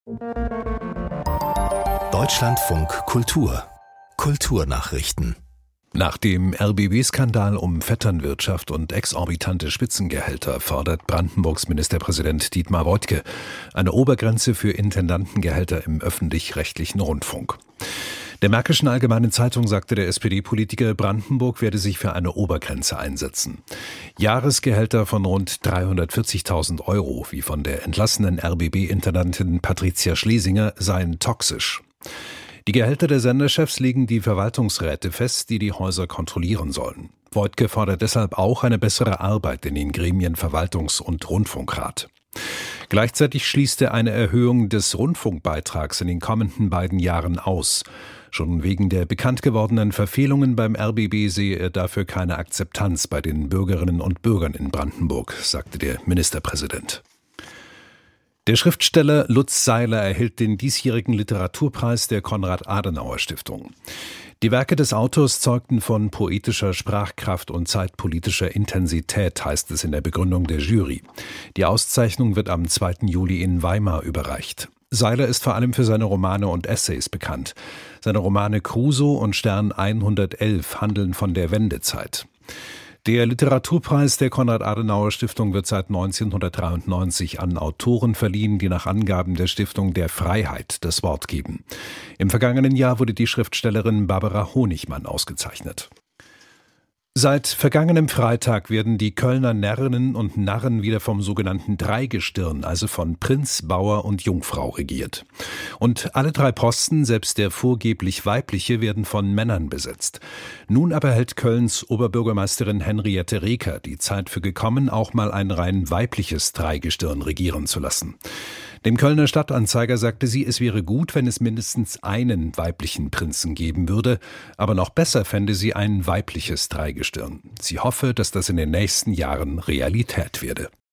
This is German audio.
Deutschlandfunk Kultur Kulturnachrichten. Nach dem RBB-Skandal um Vetternwirtschaft und exorbitante Spitzengehälter fordert Brandenburgs Ministerpräsident Dietmar Woidke eine Obergrenze für Intendantengehälter im öffentlich-rechtlichen Rundfunk. Der Märkischen Allgemeinen Zeitung sagte der SPD-Politiker, Brandenburg werde sich für eine Obergrenze einsetzen. Jahresgehälter von rund 340.000 Euro, wie von der entlassenen RBB-Intendantin Patricia Schlesinger, seien toxisch. Die Gehälter der Senderchefs legen die Verwaltungsräte fest, die die Häuser kontrollieren sollen. Woidke fordert deshalb auch eine bessere Arbeit in den Gremien Verwaltungs- und Rundfunkrat. Gleichzeitig schließt er eine Erhöhung des Rundfunkbeitrags in den kommenden beiden Jahren aus. Schon wegen der bekannt gewordenen Verfehlungen beim RBB sehe er dafür keine Akzeptanz bei den Bürgerinnen und Bürgern in Brandenburg, sagte der Ministerpräsident. Der Schriftsteller Lutz Seiler erhält den diesjährigen Literaturpreis der Konrad-Adenauer-Stiftung. Die Werke des Autors zeugten von poetischer Sprachkraft und zeitpolitischer Intensität, heißt es in der Begründung der Jury. Die Auszeichnung wird am 2. Juli in Weimar überreicht. Seiler ist vor allem für seine Romane und Essays bekannt. Seine Romane Crusoe und Stern 111 handeln von der Wendezeit. Der Literaturpreis der Konrad-Adenauer-Stiftung wird seit 1993 an Autoren verliehen, die nach Angaben der Stiftung der Freiheit das Wort geben. Im vergangenen Jahr wurde die Schriftstellerin Barbara Honigmann ausgezeichnet. Seit vergangenem Freitag werden die Kölner Närrinnen und Narren wieder vom sogenannten Dreigestirn, also von Prinz, Bauer und Jungfrau regiert. Und alle drei Posten, selbst der vorgeblich weibliche, werden von Männern besetzt. Nun aber hält Kölns Oberbürgermeisterin Henriette Reker die Zeit für gekommen, auch mal ein rein weibliches Dreigestirn regieren zu lassen. Dem Kölner Stadtanzeiger sagte sie, es wäre gut, wenn es mindestens einen weiblichen Prinzen geben würde, aber noch besser fände sie ein weibliches Dreigestirn. Sie hoffe, dass das in den nächsten Jahren Realität werde.